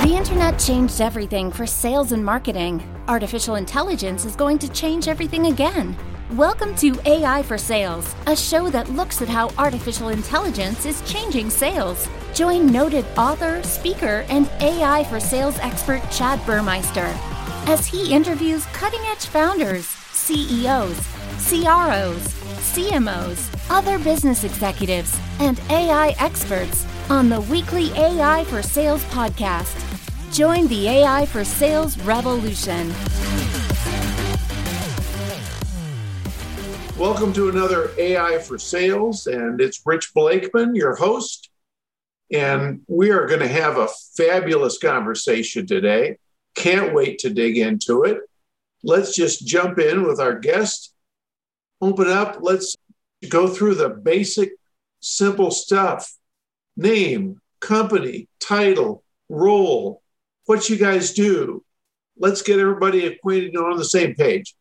The internet changed everything for sales and marketing. Artificial intelligence is going to change everything again. Welcome to AI for Sales, a show that looks at how artificial intelligence is changing sales. Join noted author, speaker, and AI for Sales expert Chad Burmeister as he interviews cutting-edge founders, CEOs, CROs, CMOs, other business executives, and AI experts on the weekly AI for Sales podcast. Join the AI for Sales revolution. Welcome to another AI for Sales, and it's Rich Blakeman, your host. And we are going to have a fabulous conversation today. Can't wait to dig into it. Let's just jump in with our guest. Open up. Let's go through the basic, simple stuff. Name, company, title, role, what you guys do. Let's get everybody acquainted and on the same page.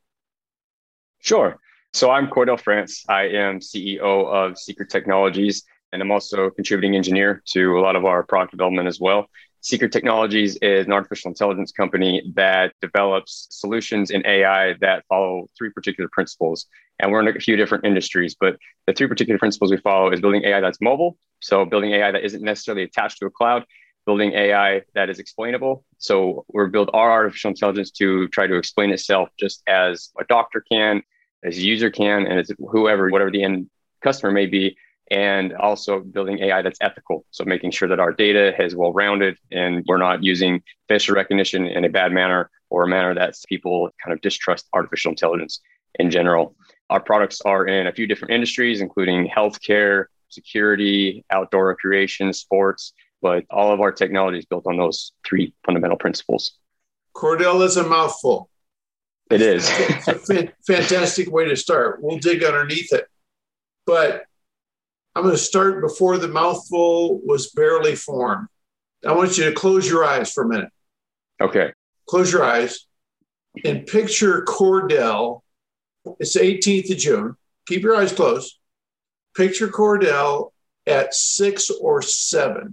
Sure. So I'm Cordell France. I am CEO of Seeker Technologies, and I'm also a contributing engineer to a lot of our product development as well. Seeker Technologies is an artificial intelligence company that develops solutions in AI that follow three particular principles. And we're in a few different industries, but the three particular principles we follow is building AI that's mobile. So building AI that isn't necessarily attached to a cloud, building AI that is explainable. So we're build our artificial intelligence to try to explain itself just as a doctor can, as a user can, and as whatever the end customer may be. And also building AI that's ethical. So making sure that our data is well-rounded and we're not using facial recognition in a bad manner or a manner that people kind of distrust artificial intelligence in general. Our products are in a few different industries, including healthcare, security, outdoor recreation, sports, but all of our technology is built on those three fundamental principles. Cordell is a mouthful. It is. It's a fantastic way to start. We'll dig underneath it. But I'm going to start before the mouthful was barely formed. I want you to close your eyes for a minute. Okay. Close your eyes and picture Cordell. It's the 18th of June. Keep your eyes closed. Picture Cordell at 6 or 7.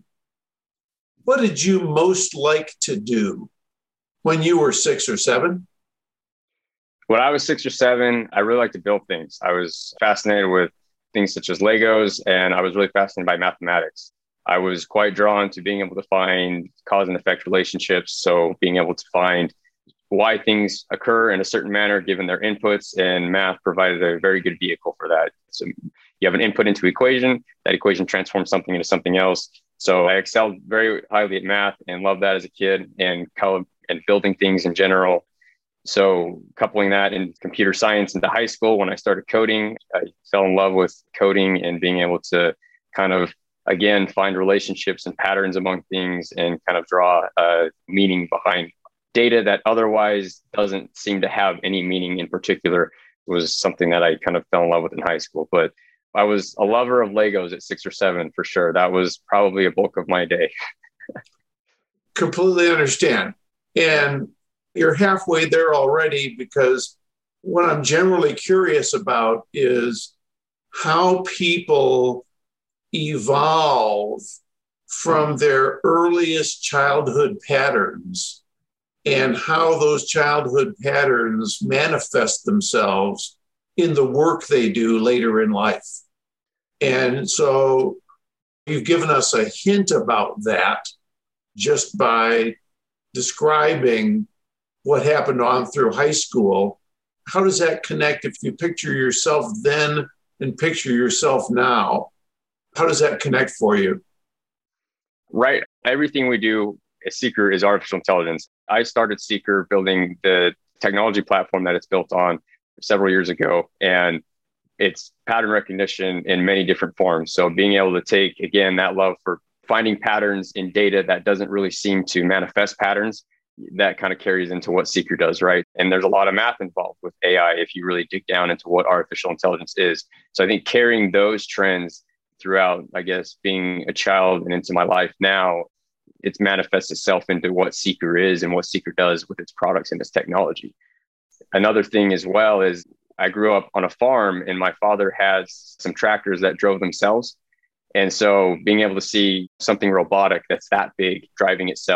What did you most like to do when you were 6 or 7? When I was 6 or 7, I really liked to build things. I was fascinated with things such as Legos, and I was really fascinated by mathematics. I was quite drawn to being able to find cause and effect relationships. So being able to find why things occur in a certain manner, given their inputs, and math provided a very good vehicle for that. So you have an input into equation, that equation transforms something into something else. So I excelled very highly at math and loved that as a kid and building things in general. So coupling that in computer science into high school, when I started coding, I fell in love with coding and being able to kind of, again, find relationships and patterns among things and kind of draw meaning behind data that otherwise doesn't seem to have any meaning in particular. It was something that I kind of fell in love with in high school. But I was a lover of Legos at 6 or 7, for sure. That was probably a bulk of my day. Completely understand. And you're halfway there already, because what I'm generally curious about is how people evolve from their earliest childhood patterns and how those childhood patterns manifest themselves in the work they do later in life. And so you've given us a hint about that just by describing what happened on through high school. How does that connect if you picture yourself then and picture yourself now? How does that connect for you? Right. Everything we do at Seeker is artificial intelligence. I started Seeker building the technology platform that it's built on several years ago, and it's pattern recognition in many different forms. So being able to take, again, that love for finding patterns in data that doesn't really seem to manifest patterns, that kind of carries into what Seeker does, right? And there's a lot of math involved with AI if you really dig down into what artificial intelligence is. So I think carrying those trends throughout, I guess, being a child and into my life now, it's manifests itself into what Seeker is and what Seeker does with its products and its technology. Another thing as well is I grew up on a farm, and my father has some tractors that drove themselves. And so being able to see something robotic that's that big driving itself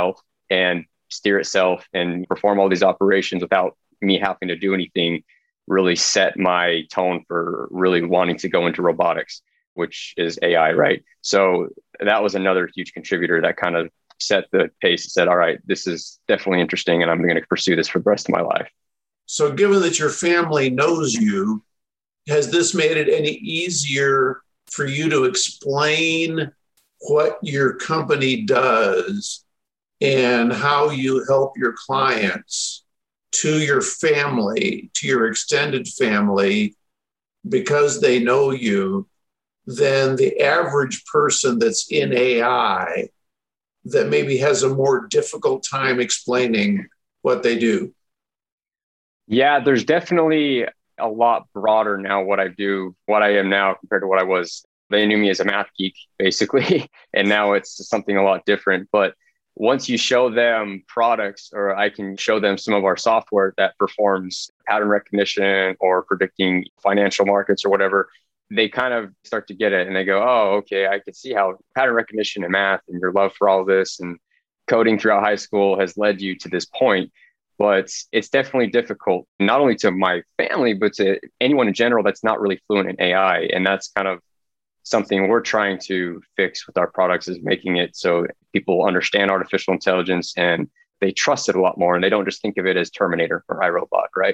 and steer itself and perform all these operations without me having to do anything really set my tone for really wanting to go into robotics, which is AI, right? So that was another huge contributor that kind of set the pace and said, all right, this is definitely interesting and I'm going to pursue this for the rest of my life. So given that your family knows you, has this made it any easier for you to explain what your company does and how you help your clients to your family, to your extended family, because they know you, than the average person that's in AI that maybe has a more difficult time explaining what they do? Yeah, there's definitely a lot broader now what I do, what I am now compared to what I was. They knew me as a math geek, basically, and now it's something a lot different. But once you show them products, or I can show them some of our software that performs pattern recognition or predicting financial markets or whatever, they kind of start to get it and they go, oh, okay, I can see how pattern recognition and math and your love for all this and coding throughout high school has led you to this point. But it's definitely difficult, not only to my family, but to anyone in general that's not really fluent in AI. And that's kind of something we're trying to fix with our products, is making it so people understand artificial intelligence and they trust it a lot more. And they don't just think of it as Terminator or iRobot, right?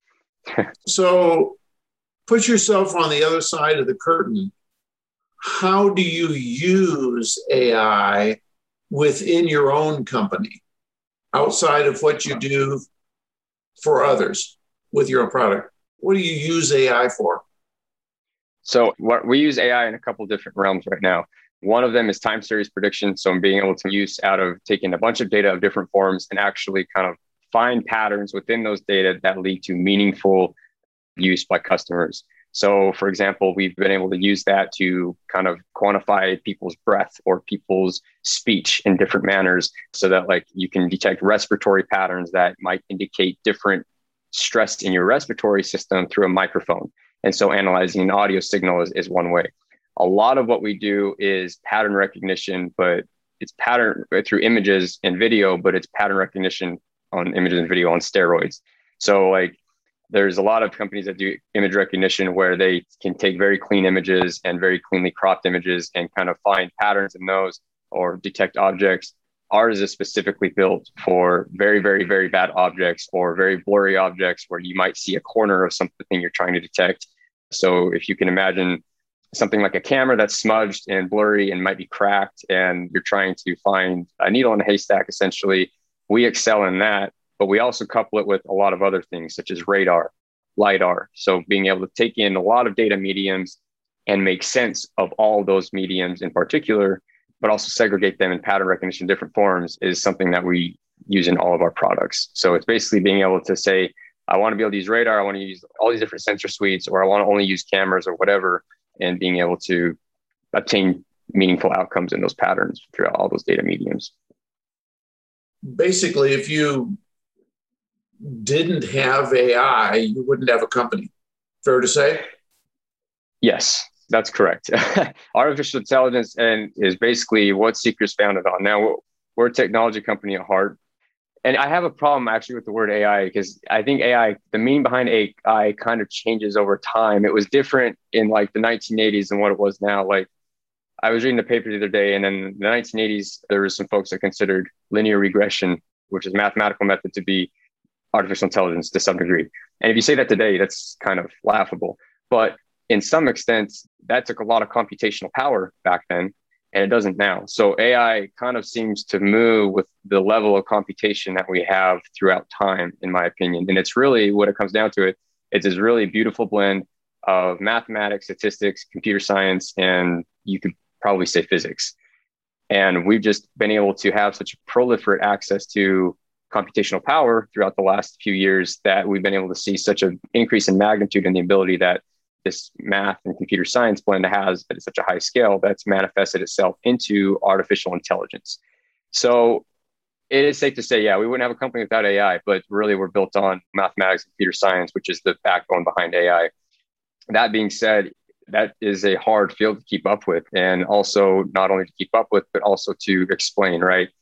So put yourself on the other side of the curtain. How do you use AI within your own company, outside of what you do for others with your own product? What do you use AI for? So we use AI in a couple of different realms right now. One of them is time series prediction. So I'm being able to use out of taking a bunch of data of different forms and actually kind of find patterns within those data that lead to meaningful use by customers. So for example, we've been able to use that to kind of quantify people's breath or people's speech in different manners, so that like you can detect respiratory patterns that might indicate different stress in your respiratory system through a microphone. And so analyzing an audio signal is one way. A lot of what we do is pattern recognition, but it's pattern through images and video, but it's pattern recognition on images and video on steroids. So like there's a lot of companies that do image recognition where they can take very clean images and very cleanly cropped images and kind of find patterns in those or detect objects. Ours is specifically built for very, very, very bad objects or very blurry objects where you might see a corner of something you're trying to detect. So if you can imagine something like a camera that's smudged and blurry and might be cracked, and you're trying to find a needle in a haystack, essentially, we excel in that. But we also couple it with a lot of other things such as radar, LiDAR. So being able to take in a lot of data mediums and make sense of all those mediums in particular, but also segregate them in pattern recognition, different forms, is something that we use in all of our products. So it's basically being able to say, I want to be able to use radar, I want to use all these different sensor suites, or I want to only use cameras or whatever, and being able to obtain meaningful outcomes in those patterns throughout all those data mediums. Basically, if you didn't have AI, you wouldn't have a company. Fair to say? Yes, that's correct. Artificial intelligence is basically what Seeker is founded on. Now, we're a technology company at heart. And I have a problem actually with the word AI, because I think AI, the meaning behind AI kind of changes over time. It was different in like the 1980s than what it was now. Like I was reading the paper the other day, and in the 1980s, there was some folks that considered linear regression, which is a mathematical method, to be artificial intelligence to some degree. And if you say that today, that's kind of laughable. But in some extent, that took a lot of computational power back then, and it doesn't now. So AI kind of seems to move with the level of computation that we have throughout time, in my opinion. And it's really what it comes down to. It's this really beautiful blend of mathematics, statistics, computer science, and you could probably say physics. And we've just been able to have such proliferate access to computational power throughout the last few years that we've been able to see such an increase in magnitude and the ability that this math and computer science blend has at such a high scale that's manifested itself into artificial intelligence. So it is safe to say, yeah, we wouldn't have a company without AI, but really we're built on mathematics and computer science, which is the backbone behind AI. That being said, that is a hard field to keep up with, and also not only to keep up with, but also to explain, right?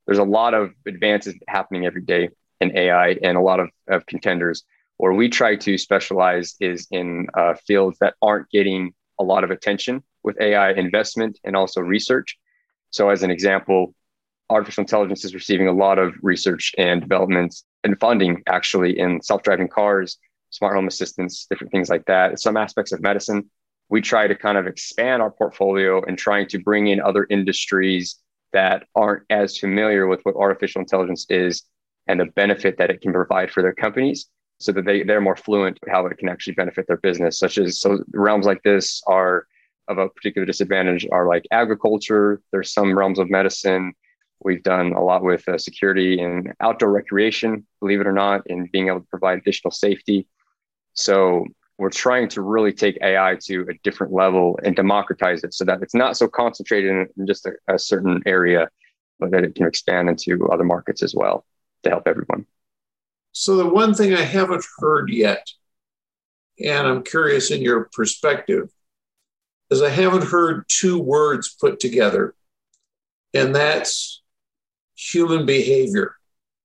there's a lot of advances happening every day in AI and a lot of contenders. Where we try to specialize is in fields that aren't getting a lot of attention with AI investment and also research. So as an example, artificial intelligence is receiving a lot of research and development and funding actually in self-driving cars, smart home assistants, different things like that. Some aspects of medicine, we try to kind of expand our portfolio and trying to bring in other industries that aren't as familiar with what artificial intelligence is and the benefit that it can provide for their companies so that they're more fluent in how it can actually benefit their business, so realms like this are of a particular disadvantage are like agriculture. There's some realms of medicine. We've done a lot with security and outdoor recreation, believe it or not, and being able to provide additional safety. So we're trying to really take AI to a different level and democratize it so that it's not so concentrated in just a certain area, but that it can expand into other markets as well to help everyone. So the one thing I haven't heard yet, and I'm curious in your perspective, is I haven't heard two words put together, and that's human behavior.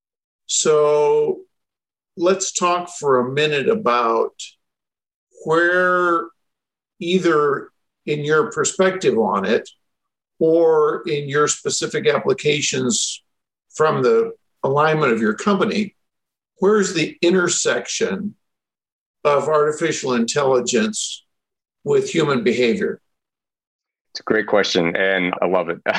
So let's talk for a minute about where, either in your perspective on it or in your specific applications from the alignment of your company, where's the intersection of artificial intelligence with human behavior? It's a great question, and I love it.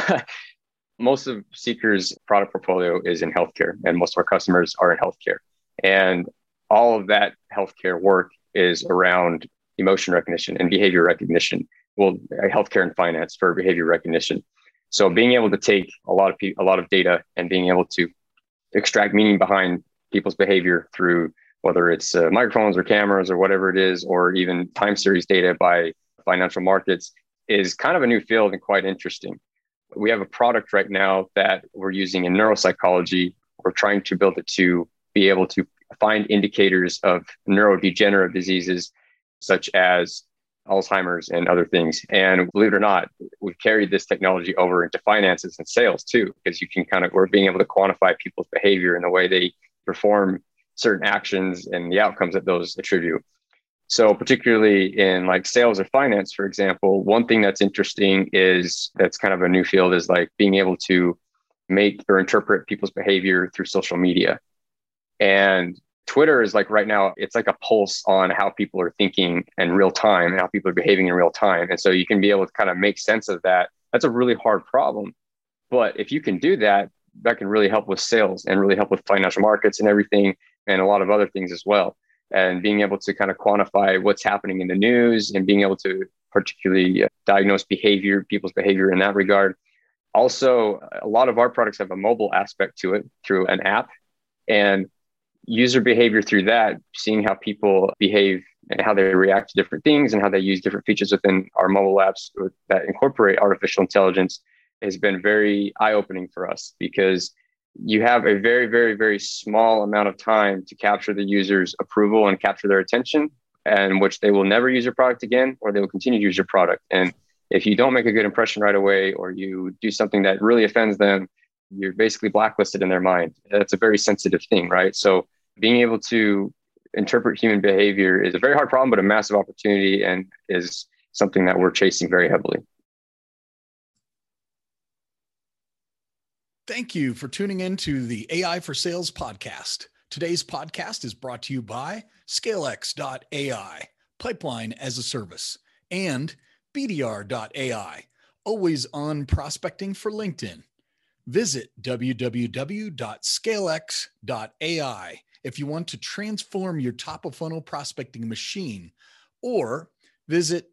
Most of Seeker's product portfolio is in healthcare, and most of our customers are in healthcare. And all of that healthcare work is around emotion recognition and behavior recognition. Well, healthcare and finance for behavior recognition. So being able to take a lot of data and being able to extract meaning behind people's behavior through whether it's microphones or cameras or whatever it is, or even time series data by financial markets is kind of a new field and quite interesting. We have a product right now that we're using in neuropsychology. We're trying to build it to be able to find indicators of neurodegenerative diseases such as Alzheimer's and other things. And believe it or not, we've carried this technology over into finances and sales too, because we're being able to quantify people's behavior and the way they perform certain actions and the outcomes that those attribute. So particularly in like sales or finance, for example, one thing that's interesting that's kind of a new field is like being able to make or interpret people's behavior through social media. And Twitter is like right now, it's like a pulse on how people are thinking in real time and how people are behaving in real time. And so you can be able to kind of make sense of that. That's a really hard problem. But if you can do that, that can really help with sales and really help with financial markets and everything, and a lot of other things as well. And being able to kind of quantify what's happening in the news and being able to particularly diagnose people's behavior in that regard. Also, a lot of our products have a mobile aspect to it through an app, and user behavior through that, seeing how people behave and how they react to different things and how they use different features within our mobile apps that incorporate artificial intelligence has been very eye-opening for us, because you have a very, very, very small amount of time to capture the user's approval and capture their attention, and which they will never use your product again, or they will continue to use your product. And if you don't make a good impression right away, or you do something that really offends them, you're basically blacklisted in their mind. That's a very sensitive thing, right? So being able to interpret human behavior is a very hard problem, but a massive opportunity, and is something that we're chasing very heavily. Thank you for tuning in to the AI for Sales podcast. Today's podcast is brought to you by ScaleX.ai, Pipeline as a Service, and BDR.ai, always on prospecting for LinkedIn. Visit www.scalex.ai if you want to transform your top of funnel prospecting machine, or visit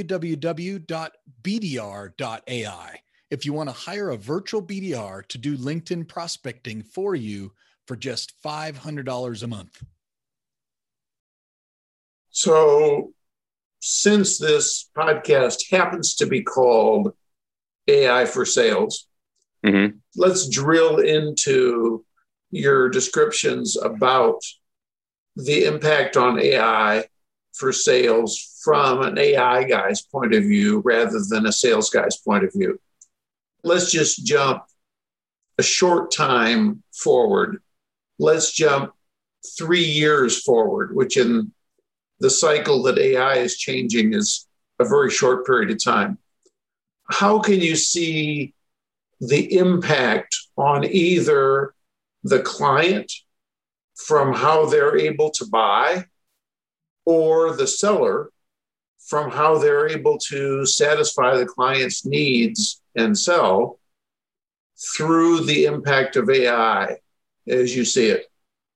www.bdr.ai if you want to hire a virtual BDR to do LinkedIn prospecting for you for just $500 a month. So since this podcast happens to be called AI for Sales, let's drill into your descriptions about the impact on AI for sales from an AI guy's point of view rather than a sales guy's point of view. Let's just jump a short time forward. Let's jump 3 years forward, which in the cycle that AI is changing is a very short period of time. How can you see the impact on either the client from how they're able to buy, or the seller from how they're able to satisfy the client's needs and sell through the impact of AI as you see it?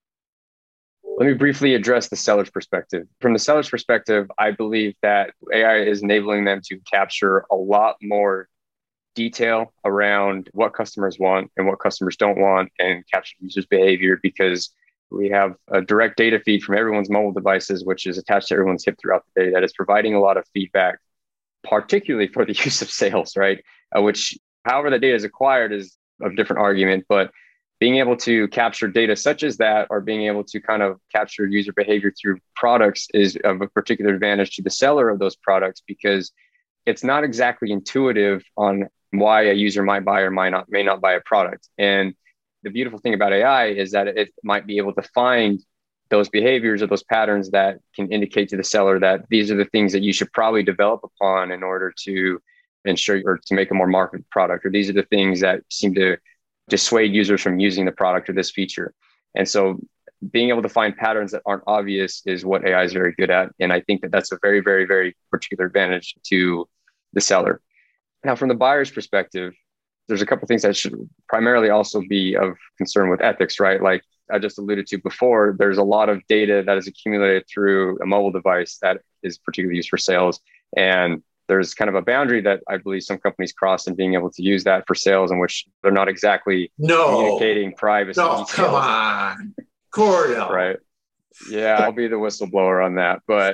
Let me briefly address the seller's perspective. From the seller's perspective, I believe that AI is enabling them to capture a lot more detail around what customers want and what customers don't want, and capture users' behavior, because we have a direct data feed from everyone's mobile devices, which is attached to everyone's hip throughout the day, that is providing a lot of feedback, particularly for the use of sales, right? Which, however the data is acquired is a different argument, but being able to capture data such as that, or being able to kind of capture user behavior through products, is of a particular advantage to the seller of those products, because it's not exactly intuitive on why a user might buy or may not buy a product. And the beautiful thing about AI is that it might be able to find those behaviors or those patterns that can indicate to the seller that these are the things that you should probably develop upon in order to ensure or to make a more marketable product, or these are the things that seem to dissuade users from using the product or this feature. And so being able to find patterns that aren't obvious is what AI is very good at. And I think that that's a very, very, very particular advantage to the seller. Now, from the buyer's perspective, there's a couple of things that should primarily also be of concern with ethics, right? Like I just alluded to before, there's a lot of data that is accumulated through a mobile device that is particularly used for sales. And there's kind of a boundary that I believe some companies cross in being able to use that for sales, in which they're not exactly communicating privacy details. Come on, Cordell. Right. Yeah, I'll be the whistleblower on that. But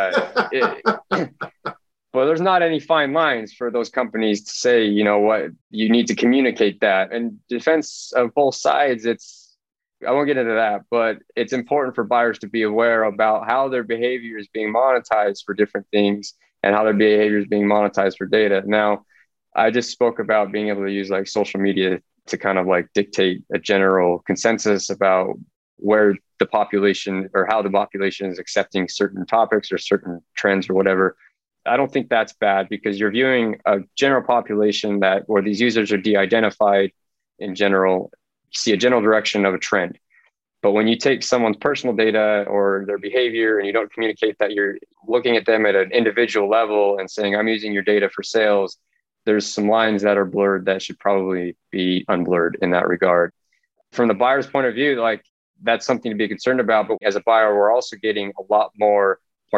well, there's not any fine lines for those companies to say, you know what, you need to communicate that. And defense of both sides, I won't get into that, but it's important for buyers to be aware about how their behavior is being monetized for different things, and how their behavior is being monetized for data. Now, I just spoke about being able to use like social media to kind of like dictate a general consensus about where the population, or how the population is accepting certain topics or certain trends or whatever. I don't think that's bad, because you're viewing a general population where these users are de-identified in general, you see a general direction of a trend. But when you take someone's personal data or their behavior and you don't communicate that you're looking at them at an individual level and saying, I'm using your data for sales, there's some lines that are blurred that should probably be unblurred in that regard. From the buyer's point of view, like that's something to be concerned about. But as a buyer, we're also getting a lot more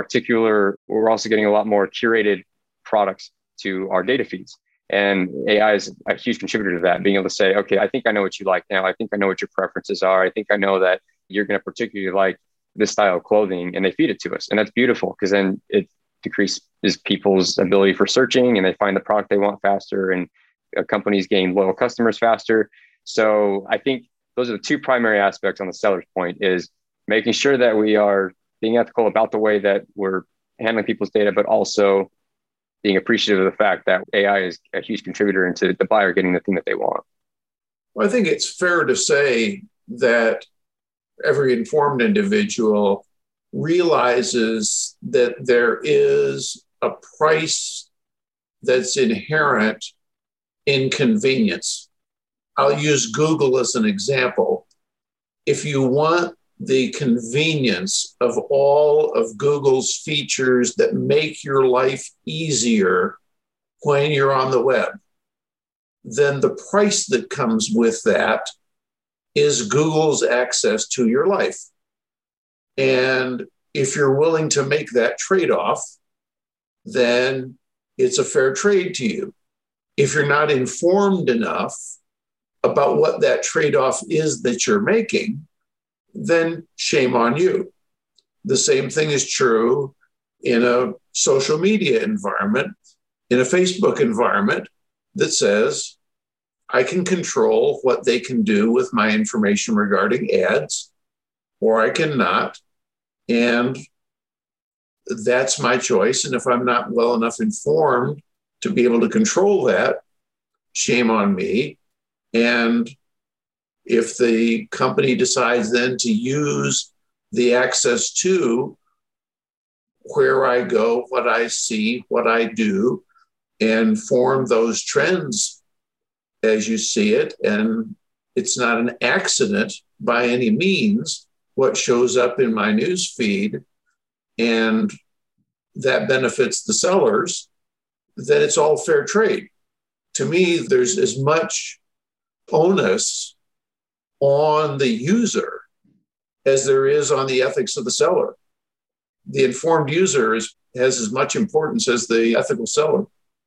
curated products to our data feeds. And AI is a huge contributor to that, being able to say, okay, I think I know what you like now. I think I know what your preferences are. I think I know that you're going to particularly like this style of clothing, and they feed it to us. And that's beautiful, because then it decreases people's ability for searching, and they find the product they want faster, and companies gain loyal customers faster. So I think those are the two primary aspects on the seller's point, is making sure that we are being ethical about the way that we're handling people's data, but also being appreciative of the fact that AI is a huge contributor into the buyer getting the thing that they want. Well, I think it's fair to say that every informed individual realizes that there is a price that's inherent in convenience. I'll use Google as an example. If you want the convenience of all of Google's features that make your life easier when you're on the web, then the price that comes with that is Google's access to your life. And if you're willing to make that trade-off, then it's a fair trade to you. If you're not informed enough about what that trade-off is that you're making, then shame on you. The same thing is true in a social media environment, in a Facebook environment that says, I can control what they can do with my information regarding ads, or I cannot. And that's my choice. And if I'm not well enough informed to be able to control that, shame on me. And If the company decides then to use the access to where I go, what I see, what I do, and form those trends as you see it, and it's not an accident by any means what shows up in my news feed, and that benefits the sellers, then it's all fair trade. To me, there's as much onus on the user as there is on the ethics of the seller. The informed user has as much importance as the ethical seller.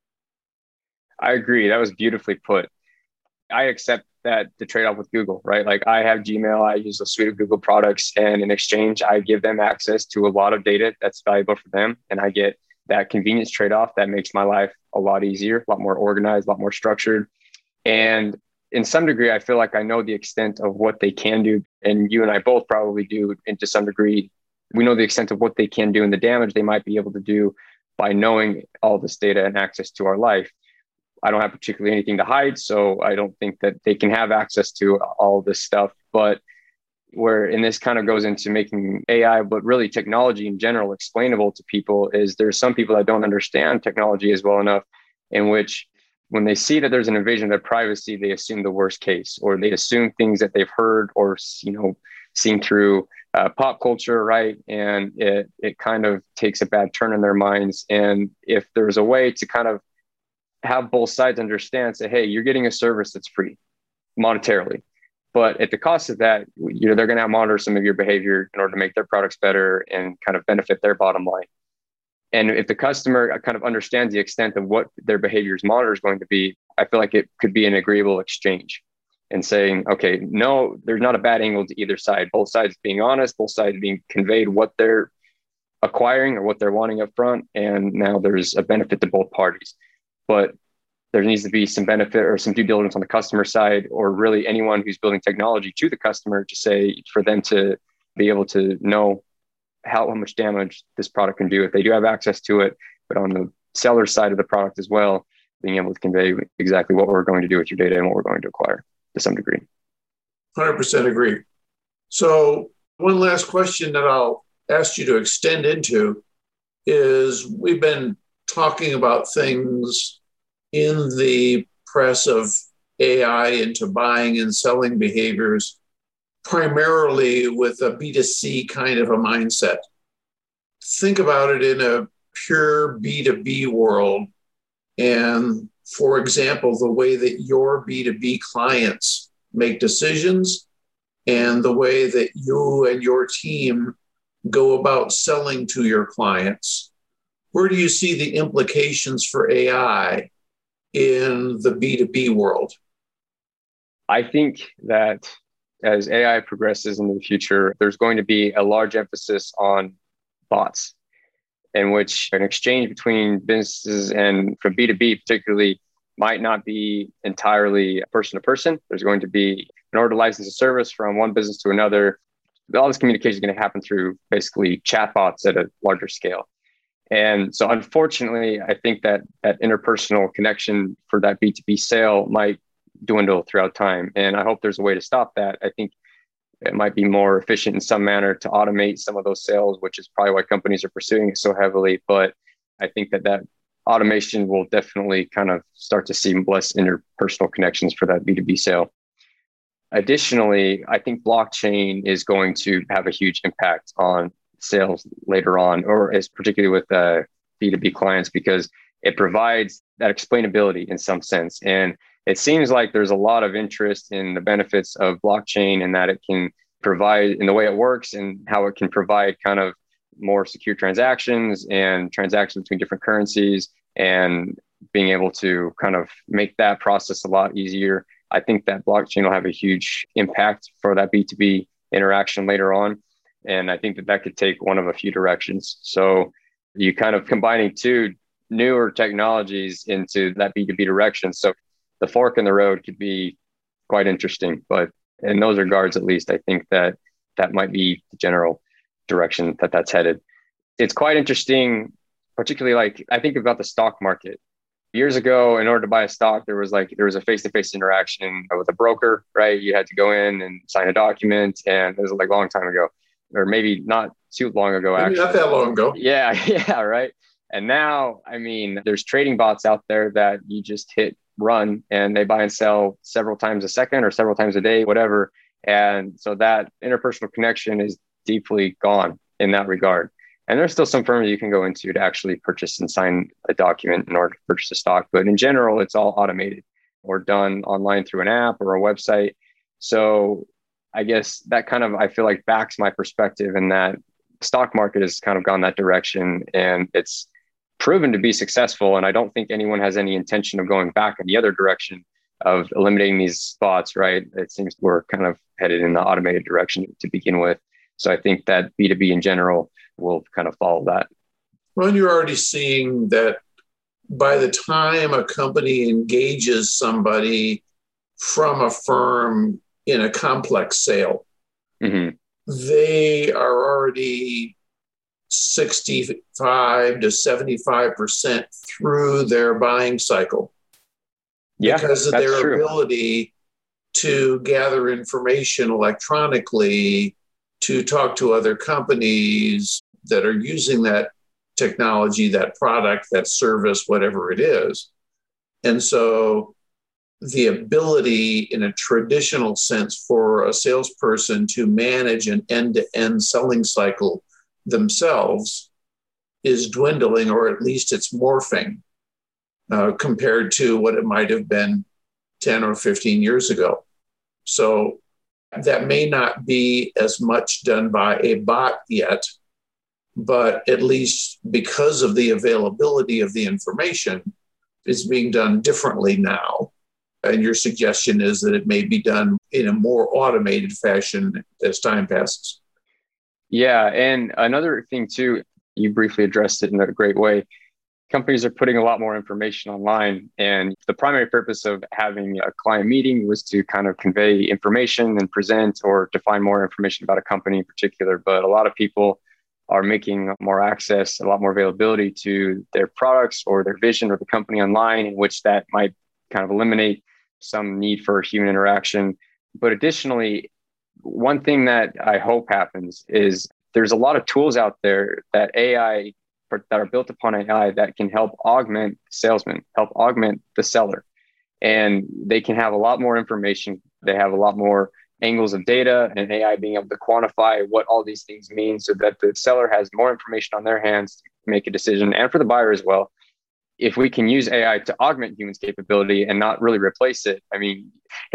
I agree. That was beautifully put. I accept that the trade-off with Google, right? Like I have Gmail, I use a suite of Google products, and in exchange, I give them access to a lot of data that's valuable for them. And I get that convenience trade-off that makes my life a lot easier, a lot more organized, a lot more structured. And in some degree, I feel like I know the extent of what they can do. And you and I both probably do, and to some degree, we know the extent of what they can do and the damage they might be able to do by knowing all this data and access to our life. I don't have particularly anything to hide, so I don't think that they can have access to all this stuff. But and this kind of goes into making AI, but really technology in general, explainable to people, is there's some people that don't understand technology as well enough, in which when they see that there's an invasion of their privacy, they assume the worst case, or they assume things that they've heard or seen through pop culture, right? And it kind of takes a bad turn in their minds. And if there's a way to kind of have both sides understand, say, hey, you're getting a service that's free monetarily, but at the cost of that, they're going to monitor some of your behavior in order to make their products better and kind of benefit their bottom line. And if the customer kind of understands the extent of what their behavior's monitor is going to be, I feel like it could be an agreeable exchange and saying, okay, no, there's not a bad angle to either side. Both sides being honest, both sides being conveyed what they're acquiring or what they're wanting up front. And now there's a benefit to both parties. But there needs to be some benefit or some due diligence on the customer side, or really anyone who's building technology to the customer, to say, for them to be able to know how much damage this product can do if they do have access to it. But on the seller side of the product as well, being able to convey exactly what we're going to do with your data and what we're going to acquire to some degree. 100% agree. So one last question that I'll ask you to extend into is, we've been talking about things in the press of AI into buying and selling behaviors, primarily with a B2C kind of a mindset. Think about it in a pure B2B world. And for example, the way that your B2B clients make decisions and the way that you and your team go about selling to your clients. Where do you see the implications for AI in the B2B world? I think that as AI progresses into the future, there's going to be a large emphasis on bots, in which an exchange between businesses and from B2B particularly might not be entirely person to person. There's going to be, in order to license a service from one business to another, all this communication is going to happen through basically chatbots at a larger scale. And so unfortunately, I think that interpersonal connection for that B2B sale might dwindle throughout time. And I hope there's a way to stop that. I think it might be more efficient in some manner to automate some of those sales, which is probably why companies are pursuing it so heavily. But I think that automation will definitely kind of start to see less interpersonal connections for that B2B sale. Additionally, I think blockchain is going to have a huge impact on sales later on, or as particularly with B2B clients, because it provides that explainability in some sense. And it seems like there's a lot of interest in the benefits of blockchain, and that it can provide in the way it works and how it can provide kind of more secure transactions and transactions between different currencies, and being able to kind of make that process a lot easier. I think that blockchain will have a huge impact for that B2B interaction later on. And I think that could take one of a few directions. So you kind of combining two newer technologies into that B2B direction. So the fork in the road could be quite interesting. But in those regards, at least, I think that might be the general direction that's headed. It's quite interesting, particularly like I think about the stock market. Years ago, in order to buy a stock, there was a face-to-face interaction with a broker, right? You had to go in and sign a document, and it was like a long time ago, or maybe not too long ago, Maybe actually. not that long ago. Yeah, yeah, right. And now, I mean, there's trading bots out there that you just hit run and they buy and sell several times a second or several times a day, whatever. And so that interpersonal connection is deeply gone in that regard. And there's still some firms you can go into to actually purchase and sign a document in order to purchase a stock. But in general, it's all automated or done online through an app or a website. So I guess that kind of, I feel like, backs my perspective in that stock market has kind of gone that direction and it's proven to be successful. And I don't think anyone has any intention of going back in the other direction of eliminating these spots, right? It seems we're kind of headed in the automated direction to begin with. So I think that B2B in general will kind of follow that. Well, you're already seeing that by the time a company engages somebody from a firm in a complex sale, they are already 65 to 75% through their buying cycle. Yeah, because of their true. ability to gather information electronically, to talk to other companies that are using that technology, that product, that service, whatever it is. And so the ability in a traditional sense for a salesperson to manage an end-to-end selling cycle themselves is dwindling, or at least it's morphing compared to what it might have been 10 or 15 years ago. So that may not be as much done by a bot yet, but at least because of the availability of the information, it's being done differently now. And your suggestion is that it may be done in a more automated fashion as time passes. Yeah. And another thing too, you briefly addressed it in a great way. Companies are putting a lot more information online. And the primary purpose of having a client meeting was to kind of convey information and present or to find more information about a company in particular. But a lot of people are making more access, a lot more availability to their products or their vision or the company online, in which that might kind of eliminate some need for human interaction. But additionally, one thing that I hope happens is there's a lot of tools out there that are built upon AI that can help augment the salesman, help augment the seller. And they can have a lot more information. They have a lot more angles of data and AI being able to quantify what all these things mean so that the seller has more information on their hands to make a decision, and for the buyer as well. If we can use AI to augment humans' capability and not really replace it, I mean,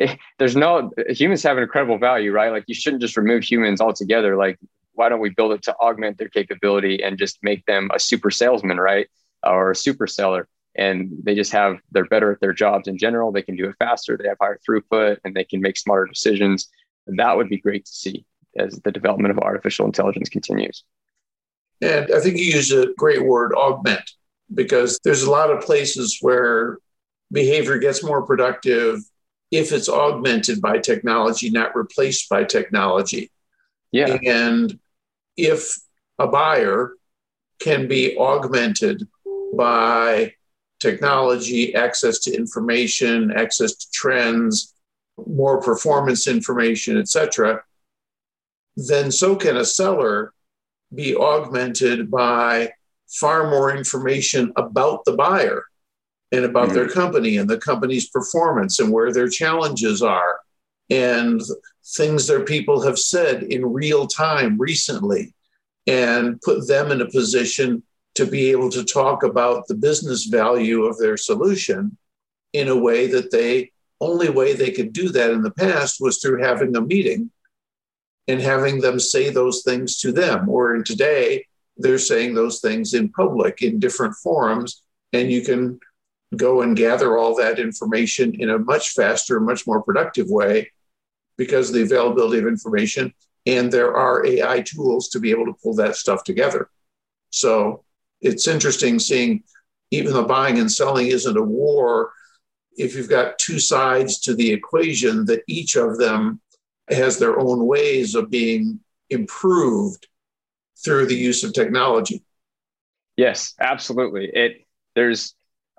humans have an incredible value, right? Like, you shouldn't just remove humans altogether. Like, why don't we build it to augment their capability and just make them a super salesman, right? Or a super seller. And they're better at their jobs in general. They can do it faster. They have higher throughput and they can make smarter decisions. And that would be great to see as the development of artificial intelligence continues. And I think you used a great word, augment, because there's a lot of places where behavior gets more productive if it's augmented by technology, not replaced by technology. Yeah. And if a buyer can be augmented by technology, access to information, access to trends, more performance information, et cetera, then so can a seller be augmented by far more information about the buyer and about their company and the company's performance and where their challenges are and things their people have said in real time recently, and put them in a position to be able to talk about the business value of their solution in a way that only way they could do that in the past was through having a meeting and having them say those things to them. Or today, they're saying those things in public in different forums, and you can go and gather all that information in a much faster, much more productive way because of the availability of information. And there are AI tools to be able to pull that stuff together. So it's interesting seeing even though buying and selling isn't a war, if you've got two sides to the equation, that each of them has their own ways of being improved through the use of technology. Yes, absolutely. There's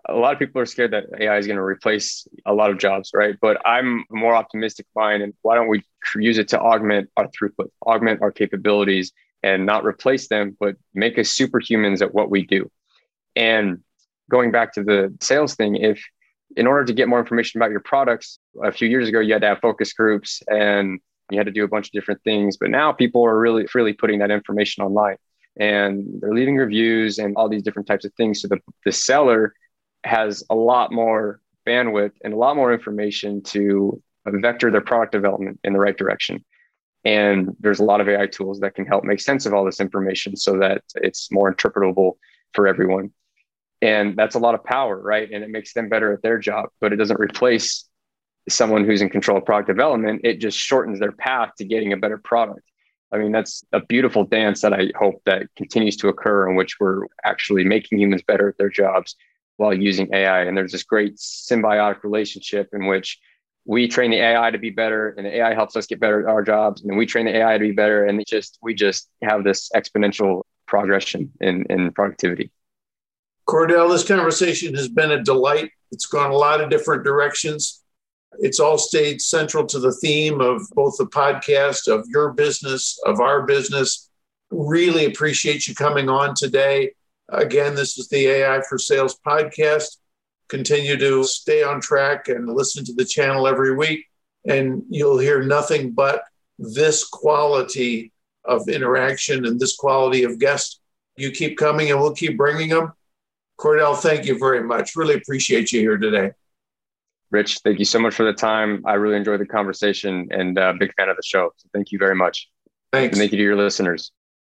a lot of people are scared that AI is going to replace a lot of jobs, right? But I'm more optimistic mind, and why don't we use it to augment our throughput, augment our capabilities, and not replace them, but make us superhumans at what we do. And going back to the sales thing, if in order to get more information about your products, a few years ago, you had to have focus groups and you had to do a bunch of different things. But now people are really freely putting that information online, and they're leaving reviews and all these different types of things. So the seller has a lot more bandwidth and a lot more information to vector their product development in the right direction. And there's a lot of AI tools that can help make sense of all this information so that it's more interpretable for everyone. And that's a lot of power, right? And it makes them better at their job, but it doesn't replace someone who's in control of product development. It just shortens their path to getting a better product. I mean, that's a beautiful dance that I hope that continues to occur, in which we're actually making humans better at their jobs while using AI. And there's this great symbiotic relationship in which we train the AI to be better, and the AI helps us get better at our jobs. And then we train the AI to be better. And we just have this exponential progression in productivity. Cordell, this conversation has been a delight. It's gone a lot of different directions. It's all stayed central to the theme of both the podcast, of your business, of our business. Really appreciate you coming on today. Again, this is the AI for Sales podcast. Continue to stay on track and listen to the channel every week, and you'll hear nothing but this quality of interaction and this quality of guest. You keep coming and we'll keep bringing them. Cordell, thank you very much. Really appreciate you here today. Rich, thank you so much for the time. I really enjoyed the conversation, and a big fan of the show. So thank you very much. Thanks. And thank you to your listeners.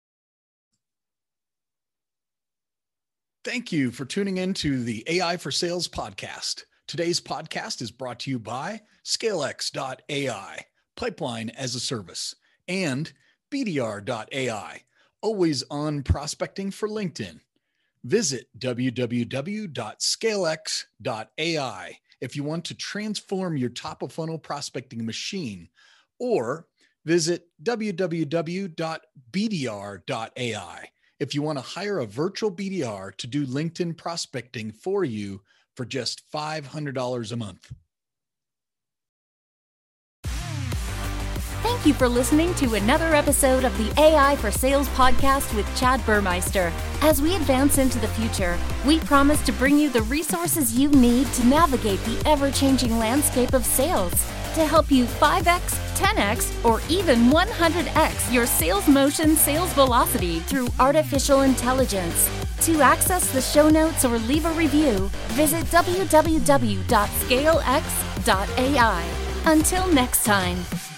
Thank you for tuning in to the AI for Sales podcast. Today's podcast is brought to you by ScaleX.ai, Pipeline as a Service, and BDR.ai, always on prospecting for LinkedIn. Visit www.scalex.ai if you want to transform your top-of-funnel prospecting machine, or visit www.bdr.ai if you want to hire a virtual BDR to do LinkedIn prospecting for you for just $500 a month. Thank you for listening to another episode of the AI for Sales podcast with Chad Burmeister. As we advance into the future, we promise to bring you the resources you need to navigate the ever-changing landscape of sales to help you 5x, 10x, or even 100x your sales motion, sales velocity through artificial intelligence. To access the show notes or leave a review, visit www.scalex.ai. Until next time.